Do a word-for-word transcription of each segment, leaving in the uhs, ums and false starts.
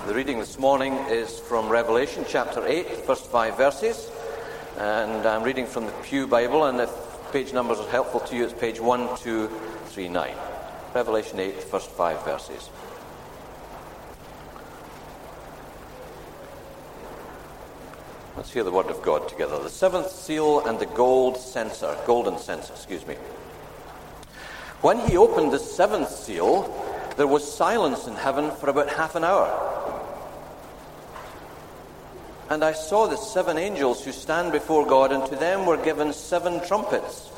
The reading this morning is from Revelation chapter eight, first five verses, and I'm reading from the Pew Bible, and if page numbers are helpful to you, it's page one two three nine. Revelation eight, first five verses. Let's hear the word of God together. The seventh seal and the gold censer, golden censer, excuse me. When he opened the seventh seal, there was silence in heaven for about half an hour. And I saw the seven angels who stand before God, and to them were given seven trumpets.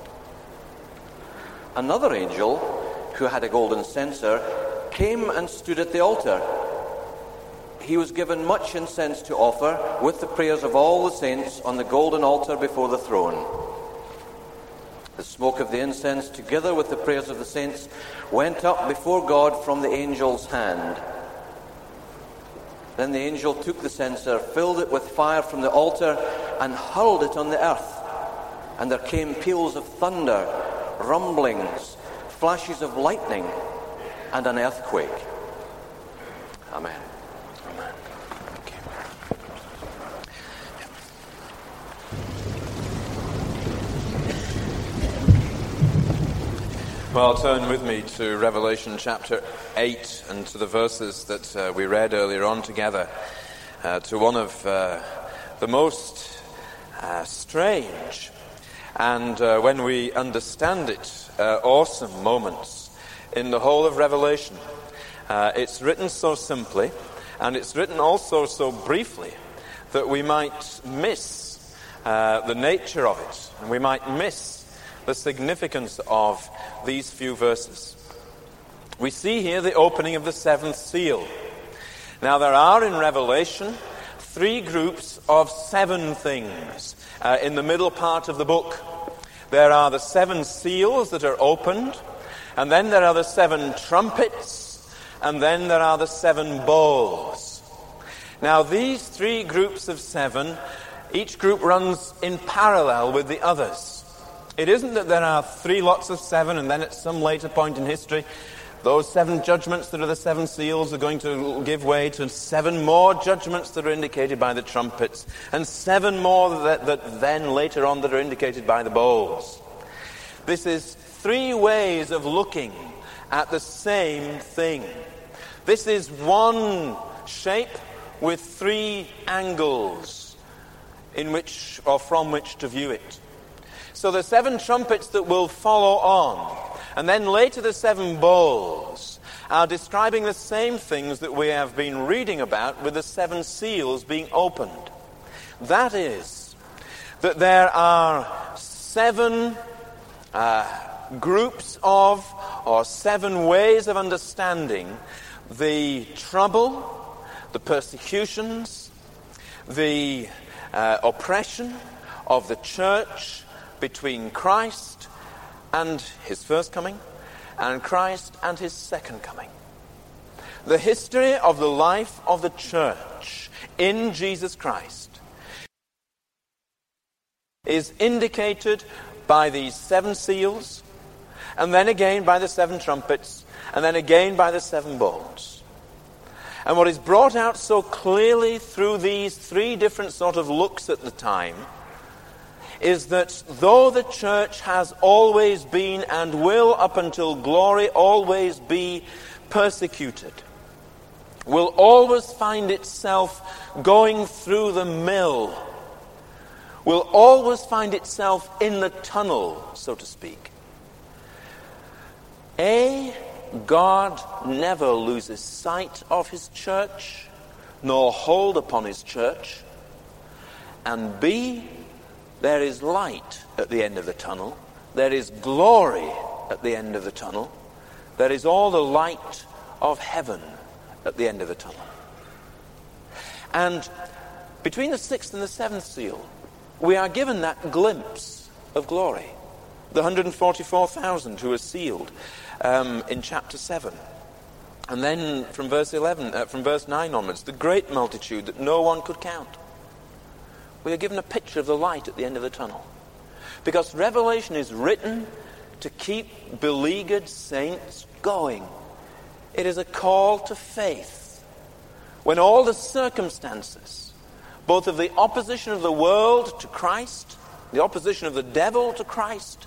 Another angel, who had a golden censer, came and stood at the altar. He was given much incense to offer, with the prayers of all the saints, on the golden altar before the throne. The smoke of the incense, together with the prayers of the saints, went up before God from the angel's hand. Then the angel took the censer, filled it with fire from the altar, and hurled it on the earth. And there came peals of thunder, rumblings, flashes of lightning, and an earthquake. Amen. Amen. Okay. Well, turn with me to Revelation chapter eight and to the verses that uh, we read earlier on together, uh, to one of uh, the most uh, strange and, uh, when we understand it, uh, awesome moments in the whole of Revelation. Uh, it's written so simply, and it's written also so briefly, that we might miss uh, the nature of it, and we might miss the significance of these few verses. We see here the opening of the seventh seal. Now, there are in Revelation three groups of seven things uh, in the middle part of the book. There are the seven seals that are opened, and then there are the seven trumpets, and then there are the seven bowls. Now, these three groups of seven, each group runs in parallel with the others. It isn't that there are three lots of seven, and then at some later point in history, those seven judgments that are the seven seals are going to give way to seven more judgments that are indicated by the trumpets, and seven more that, that then later on that are indicated by the bowls. This is three ways of looking at the same thing. This is one shape with three angles in which or from which to view it. So the seven trumpets that will follow on, and then later the seven bowls, are describing the same things that we have been reading about with the seven seals being opened. That is, that there are seven uh, groups of, or seven ways of understanding the trouble, the persecutions, the uh, oppression of the church between Christ and his first coming, and Christ and his second coming. The history of the life of the church in Jesus Christ is indicated by these seven seals, and then again by the seven trumpets, and then again by the seven bowls. And what is brought out so clearly through these three different sort of looks at the time is that though the church has always been and will up until glory always be persecuted, will always find itself going through the mill, will always find itself in the tunnel, so to speak. A, God never loses sight of his church, nor hold upon his church. And B, there is light at the end of the tunnel. There is glory at the end of the tunnel. There is all the light of heaven at the end of the tunnel. And between the sixth and the seventh seal, we are given that glimpse of glory. The one hundred forty-four thousand who are sealed um, in chapter seven. And then from verse eleven, uh, from verse nine onwards, the great multitude that no one could count. We are given a picture of the light at the end of the tunnel. Because Revelation is written to keep beleaguered saints going. It is a call to faith. when all the circumstances, both of the opposition of the world to Christ, the opposition of the devil to Christ,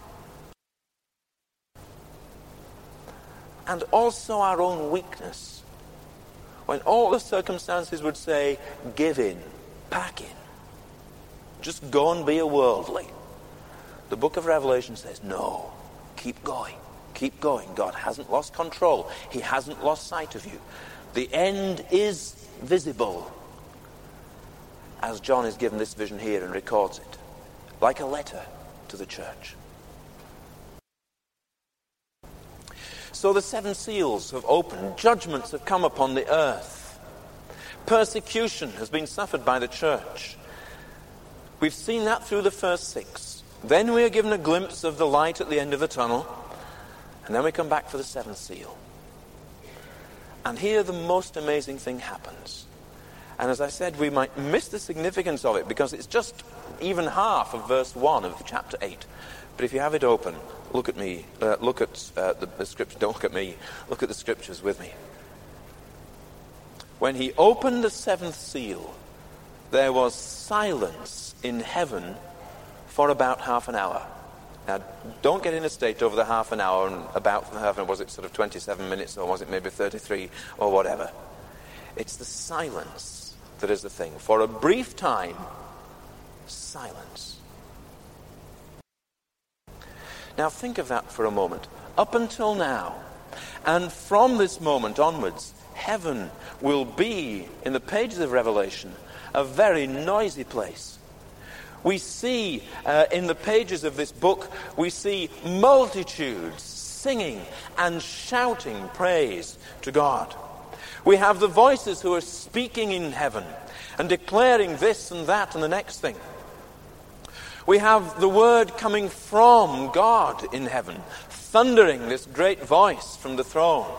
and also our own weakness, when all the circumstances would say, give in, pack in, just go and be a worldly. The book of Revelation says, no, keep going, keep going. God hasn't lost control. He hasn't lost sight of you. The end is visible, as John is given this vision here and records it, like a letter to the church. So the seven seals have opened, judgments have come upon the earth, persecution has been suffered by the church. We've seen that through the first six. Then we are given a glimpse of the light at the end of the tunnel, and then we come back for the seventh seal. And here the most amazing thing happens. And as I said, we might miss the significance of it because it's just even half of verse one of chapter eight. But if you have it open, look at me, uh, look at uh, the, the scripture, don't look at me, look at the scriptures with me. When he opened the seventh seal, there was silence in heaven for about half an hour. Now, don't get in a state over the half an hour and about half an hour, was it sort of twenty-seven minutes or was it maybe thirty-three or whatever. It's the silence that is the thing. For a brief time, silence. Now think of that for a moment. Up until now, and from this moment onwards, heaven will be, in the pages of Revelation, a very noisy place. We see uh, in the pages of this book, we see multitudes singing and shouting praise to God. We have the voices who are speaking in heaven and declaring this and that and the next thing. We have the word coming from God in heaven, thundering this great voice from the throne.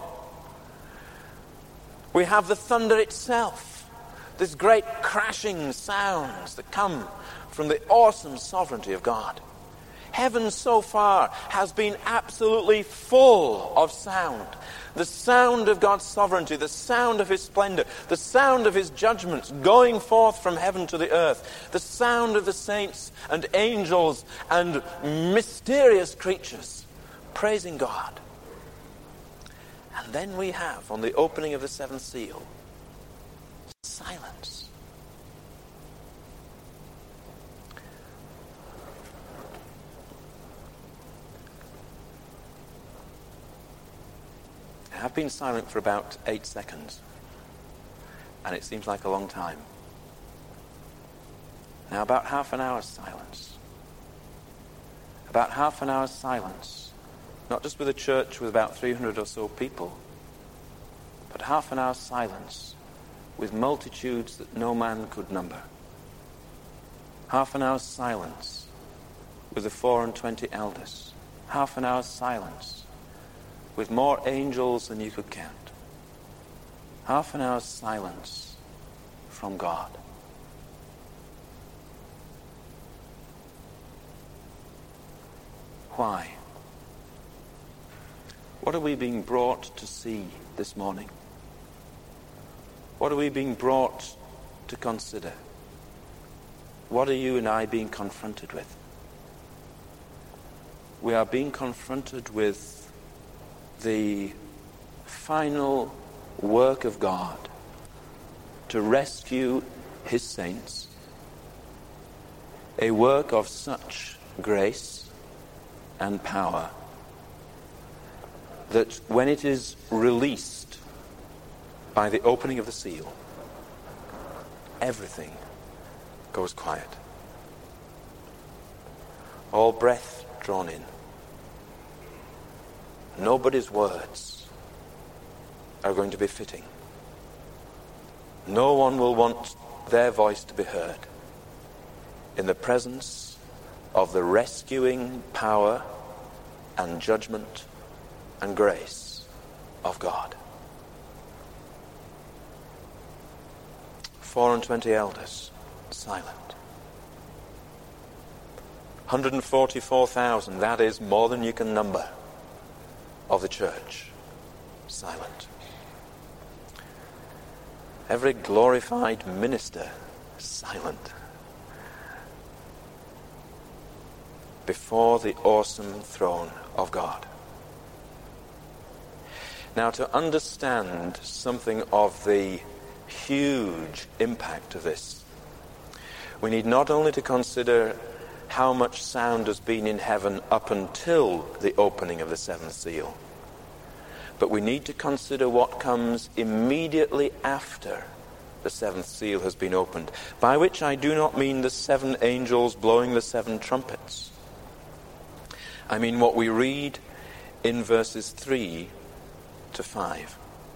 We have the thunder itself, this great crashing sounds that come from the awesome sovereignty of God. Heaven so far has been absolutely full of sound. The sound of God's sovereignty, the sound of his splendor, the sound of his judgments going forth from heaven to the earth, the sound of the saints and angels and mysterious creatures praising God. And then we have, on the opening of the seventh seal, silence. I've been silent for about eight seconds, and it seems like a long time. Now about half an hour's silence. About half an hour's silence, not just with a church with about three hundred or so people, but half an hour's silence with multitudes that no man could number. Half an hour's silence with the four and twenty elders. Half an hour's silence with more angels than you could count. Half an hour's silence from God. Why? What are we being brought to see this morning? What are we being brought to consider? What are you and I being confronted with? We are being confronted with the final work of God to rescue his saints, a work of such grace and power that when it is released by the opening of the seal, everything goes quiet. All breath drawn in. Nobody's words are going to be fitting. No one will want their voice to be heard in the presence of the rescuing power and judgment and grace of God. Four and twenty elders, silent. one hundred forty-four thousand, that is more than you can number, of the church, silent. every glorified minister silent before the awesome throne of God. Now, to understand something of the huge impact of this, we need not only to consider how much sound has been in heaven up until the opening of the seventh seal, but we need to consider what comes immediately after the seventh seal has been opened, by which I do not mean the seven angels blowing the seven trumpets. I mean what we read in verses three to five.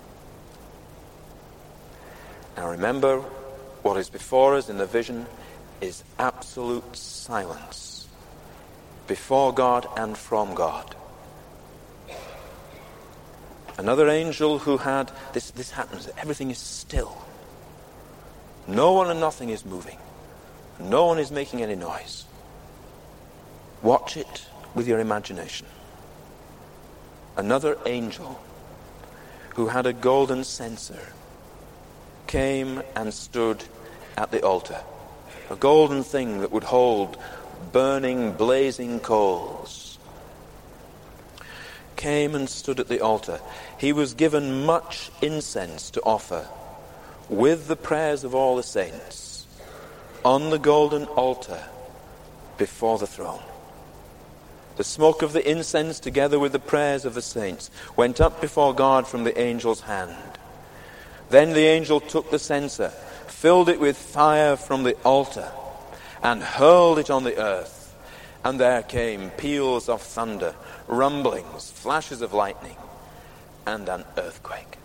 Now remember, what is before us in the vision is absolute silence before God and from God. Another angel who had, this, this happens, everything is still. No one and nothing is moving. No one is making any noise. Watch it with your imagination. Another angel who had a golden censer came and stood at the altar. A golden thing that would hold burning, blazing coals. Came and stood at the altar. He was given much incense to offer with the prayers of all the saints on the golden altar before the throne. The smoke of the incense together with the prayers of the saints went up before God from the angel's hand. Then the angel took the censer, filled it with fire from the altar, and hurled it on the earth. And there came peals of thunder, rumblings, flashes of lightning, and an earthquake.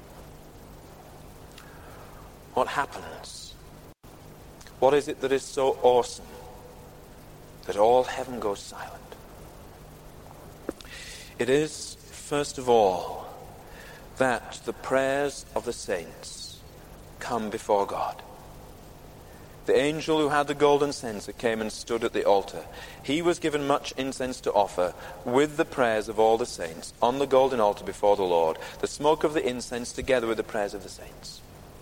What happens? What is it that is so awesome that all heaven goes silent? It is, first of all, that the prayers of the saints come before God. The angel who had the golden censer came and stood at the altar. He was given much incense to offer with the prayers of all the saints on the golden altar before the Lord, the smoke of the incense together with the prayers of the saints.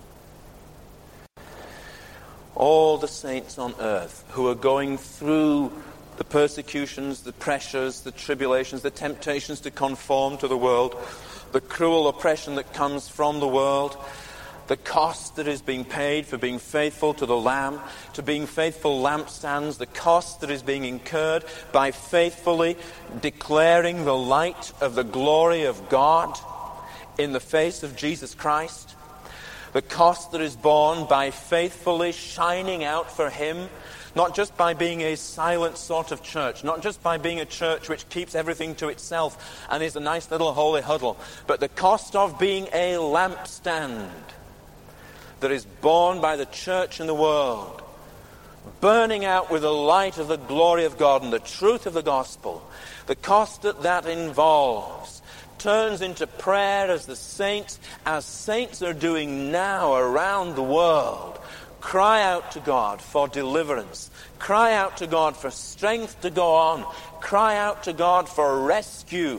All the saints on earth who are going through the persecutions, the pressures, the tribulations, the temptations to conform to the world, the cruel oppression that comes from the world, the cost that is being paid for being faithful to the Lamb, to being faithful lampstands, the cost that is being incurred by faithfully declaring the light of the glory of God in the face of Jesus Christ, the cost that is borne by faithfully shining out for Him, not just by being a silent sort of church, not just by being a church which keeps everything to itself and is a nice little holy huddle, but the cost of being a lampstand that is borne by the church in the world, burning out with the light of the glory of God and the truth of the gospel. The cost that that involves turns into prayer as the saints, as saints are doing now around the world, cry out to God for deliverance. Cry out to God for strength to go on. Cry out to God for rescue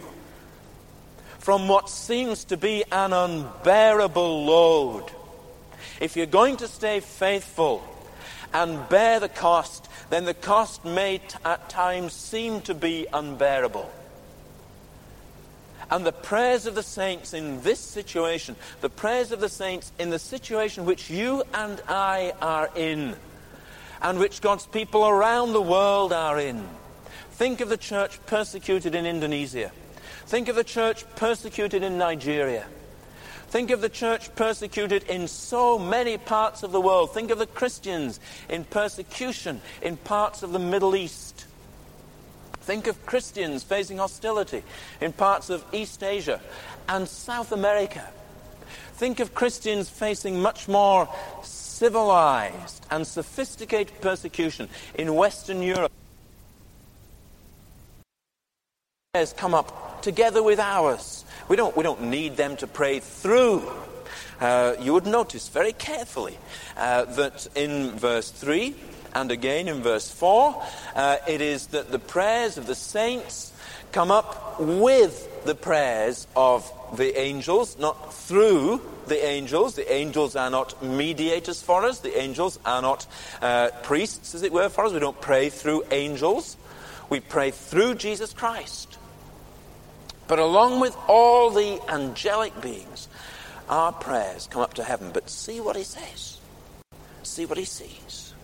from what seems to be an unbearable load. If you're going to stay faithful and bear the cost, then the cost may t- at times seem to be unbearable. And the prayers of the saints in this situation, the prayers of the saints in the situation which you and I are in, and which God's people around the world are in. Think of the church persecuted in Indonesia. Think of the church persecuted in Nigeria. Think of the church persecuted in so many parts of the world. Think of the Christians in persecution in parts of the Middle East. Think of Christians facing hostility in parts of East Asia and South America. Think of Christians facing much more civilized and sophisticated persecution in Western Europe. Has come up together with ours. We don't, we don't need them to pray through. Uh, you would notice very carefully uh, that in verse three, and again in verse four, uh, it is that the prayers of the saints come up with the prayers of the angels, not through the angels. The angels are not mediators for us. The angels are not uh, priests, as it were, for us. We don't pray through angels. We pray through Jesus Christ. But along with all the angelic beings, our prayers come up to heaven. But see what he says. See what he sees.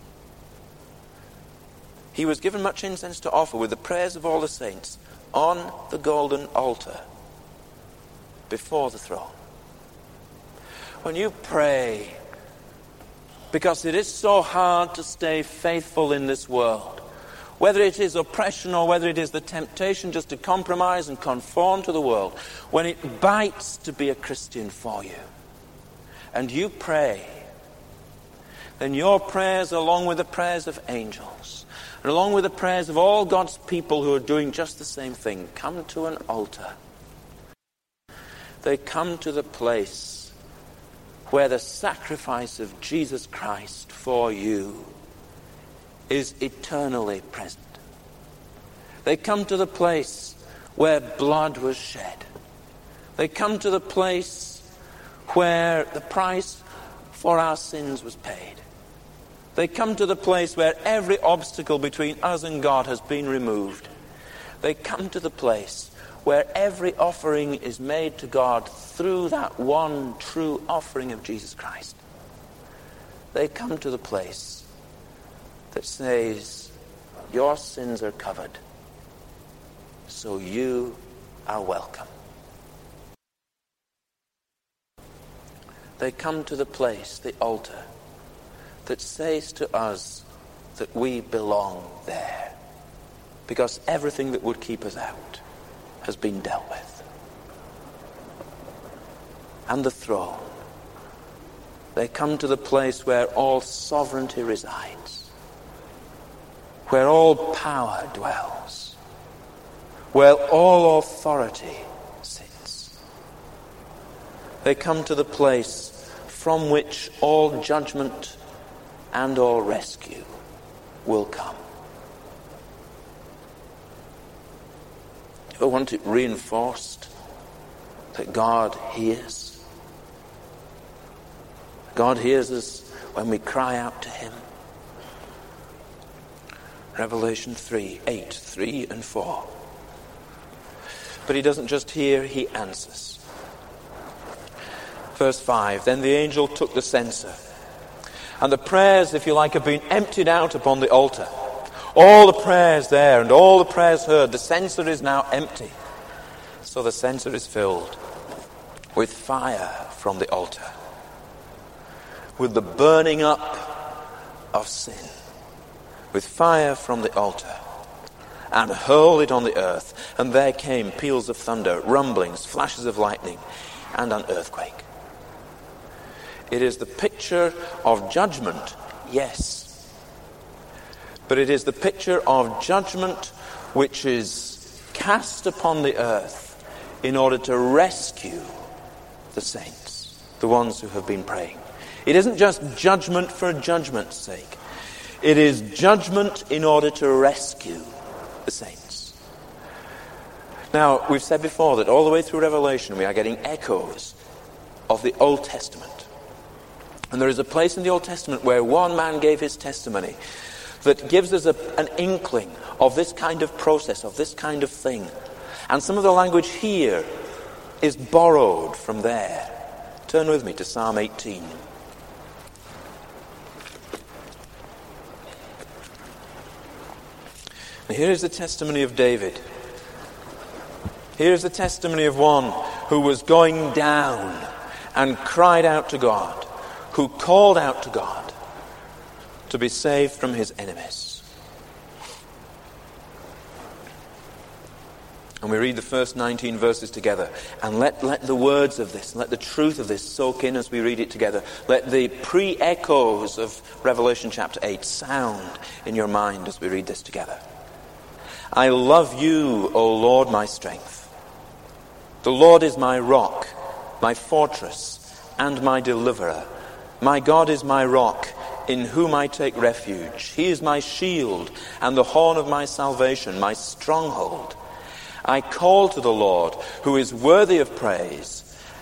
He was given much incense to offer with the prayers of all the saints on the golden altar before the throne. When you pray, because it is so hard to stay faithful in this world, whether it is oppression or whether it is the temptation just to compromise and conform to the world, when it bites to be a Christian for you, and you pray, then your prayers, along with the prayers of angels, and along with the prayers of all God's people who are doing just the same thing, come to an altar. They come to the place where the sacrifice of Jesus Christ for you is eternally present. They come to the place where blood was shed. They come to the place where the price for our sins was paid. They come to the place where every obstacle between us and God has been removed. They come to the place where every offering is made to God through that one true offering of Jesus Christ. They come to the place that says, your sins are covered, so you are welcome. They come to the place, the altar, that says to us that we belong there, because everything that would keep us out has been dealt with. And the throne. They come to the place where all sovereignty resides, where all power dwells, where all authority sits. They come to the place from which all judgment and all rescue will come. I want it reinforced that God hears. God hears us when we cry out to him. Revelation three, eight, three and four. But he doesn't just hear, he answers. Verse five, then the angel took the censer, and the prayers, if you like, have been emptied out upon the altar. All the prayers there and all the prayers heard, the censer is now empty. So the censer is filled with fire from the altar, with the burning up of sin, with fire from the altar, and hurled it on the earth. And there came peals of thunder, rumblings, flashes of lightning, and an earthquake. It is the picture of judgment, yes. But it is the picture of judgment which is cast upon the earth in order to rescue the saints, the ones who have been praying. It isn't just judgment for judgment's sake. It is judgment in order to rescue the saints. Now, we've said before that all the way through Revelation we are getting echoes of the Old Testament. And there is a place in the Old Testament where one man gave his testimony that gives us a, an inkling of this kind of process, of this kind of thing. And some of the language here is borrowed from there. Turn with me to Psalm eighteen. And here is the testimony of David. Here is the testimony of one who was going down and cried out to God, who called out to God to be saved from his enemies. And we read the first nineteen verses together. And let, let the words of this, let the truth of this soak in as we read it together. Let the pre-echoes of Revelation chapter eight sound in your mind as we read this together. I love you, O Lord, my strength. The Lord is my rock, my fortress, and my deliverer. My God is my rock, in whom I take refuge. He is my shield and the horn of my salvation, my stronghold. I call to the Lord, who is worthy of praise,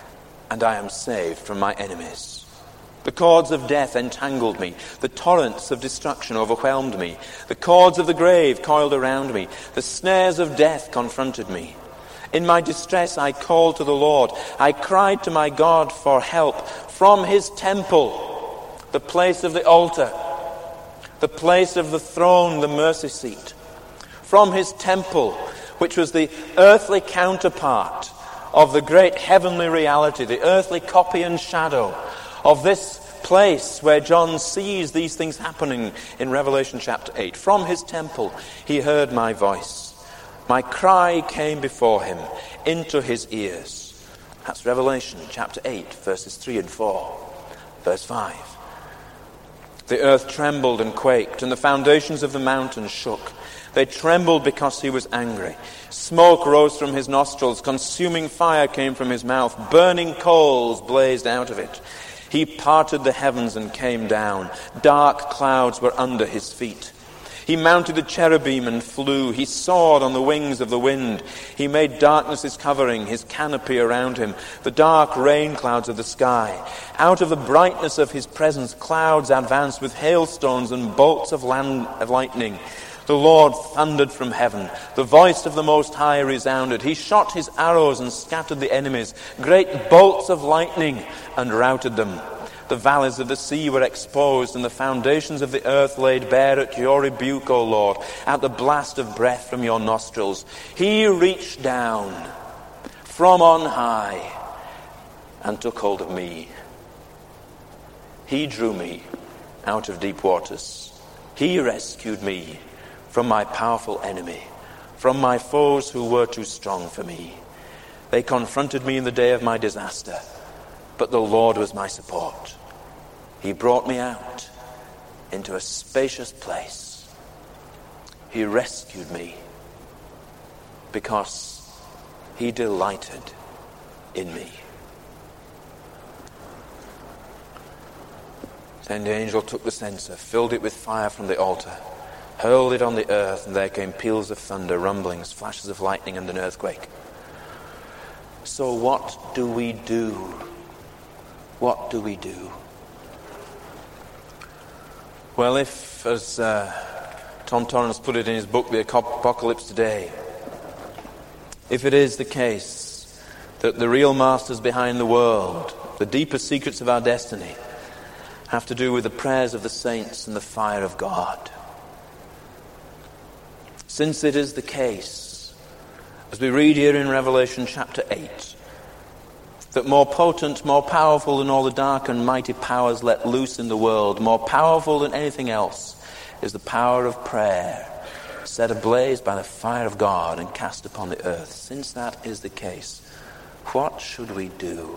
and I am saved from my enemies. The cords of death entangled me. The torrents of destruction overwhelmed me. The cords of the grave coiled around me. The snares of death confronted me. In my distress I called to the Lord. I cried to my God for help from his temple, the place of the altar, the place of the throne, the mercy seat. From his temple, which was the earthly counterpart of the great heavenly reality, the earthly copy and shadow of this place where John sees these things happening in Revelation chapter eight. From his temple he heard my voice. My cry came before him into his ears. That's Revelation chapter eight, verses three and four. Verse five. The earth trembled and quaked, and the foundations of the mountains shook. They trembled because he was angry. Smoke rose from his nostrils. Consuming fire came from his mouth. Burning coals blazed out of it. He parted the heavens and came down. Dark clouds were under his feet. He mounted the cherubim and flew. He soared on the wings of the wind. He made darkness his covering, his canopy around him, the dark rain clouds of the sky. Out of the brightness of his presence, clouds advanced with hailstones and bolts of, land, of lightning. The Lord thundered from heaven. The voice of the Most High resounded. He shot his arrows and scattered the enemies. Great bolts of lightning and routed them. The valleys of the sea were exposed, and the foundations of the earth laid bare at your rebuke, O Lord, at the blast of breath from your nostrils. He reached down from on high and took hold of me. He drew me out of deep waters. He rescued me from my powerful enemy, from my foes who were too strong for me. They confronted me in the day of my disaster, but the Lord was my support. He brought me out into a spacious place. He rescued me because he delighted in me. Then the angel took the censer, filled it with fire from the altar, hurled it on the earth, and there came peals of thunder, rumblings, flashes of lightning, and an earthquake. So what do we do? What do we do? Well, if, as uh, Tom Torrance put it in his book, The Apocalypse Today, if it is the case that the real masters behind the world, the deepest secrets of our destiny, have to do with the prayers of the saints and the fire of God, since it is the case, as we read here in Revelation chapter eight, that more potent, more powerful than all the dark and mighty powers let loose in the world, more powerful than anything else, is the power of prayer, set ablaze by the fire of God and cast upon the earth. Since that is the case, what should we do?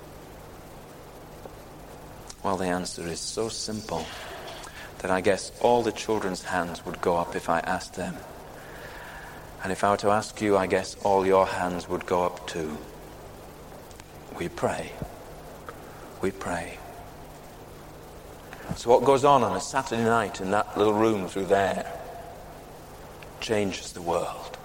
Well, the answer is so simple that I guess all the children's hands would go up if I asked them. And if I were to ask you, I guess all your hands would go up too. We pray. We pray. So what goes on on a Saturday night in that little room through there changes the world.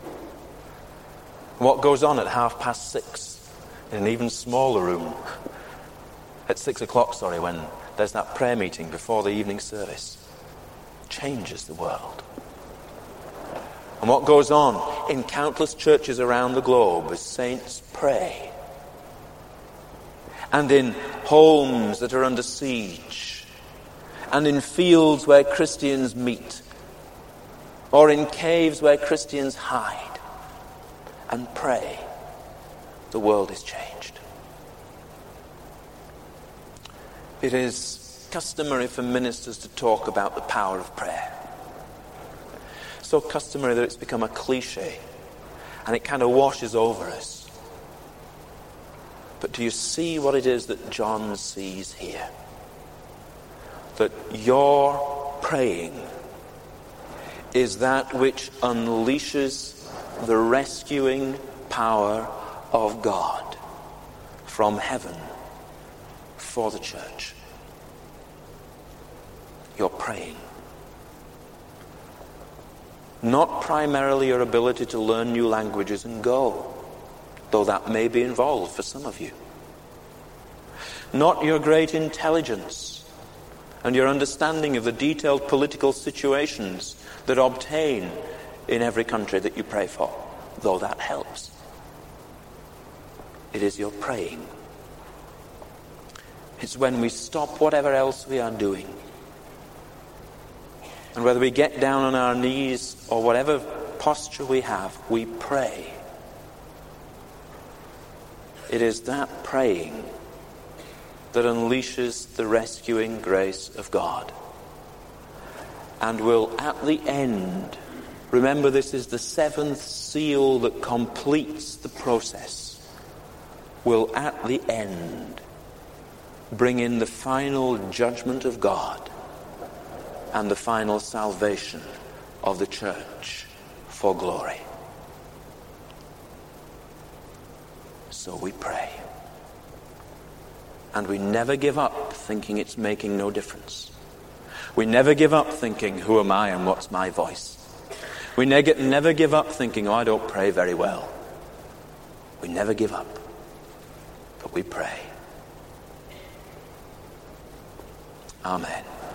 What goes on at half past six in an even smaller room, at six o'clock, sorry, when there's that prayer meeting before the evening service, changes the world. And what goes on in countless churches around the globe as saints pray, and in homes that are under siege, and in fields where Christians meet, or in caves where Christians hide and pray, the world is changed. It is customary for ministers to talk about the power of prayer. So customary that it's become a cliche, and it kind of washes over us. But do you see what it is that John sees here? That your praying is that which unleashes the rescuing power of God from heaven for the church. You're praying. Not primarily your ability to learn new languages and go, though that may be involved for some of you. not your great intelligence and your understanding of the detailed political situations that obtain in every country that you pray for, though that helps. It is your praying. It's when we stop whatever else we are doing, and whether we get down on our knees or whatever posture we have, we pray. It is that praying that unleashes the rescuing grace of God, and will at the end, remember this is the seventh seal that completes the process, will at the end bring in the final judgment of God and the final salvation of the church for glory. So we pray. And we never give up thinking it's making no difference. We never give up thinking, who am I and what's my voice? We neg- never give up thinking, oh, I don't pray very well. We never give up. But we pray. Amen.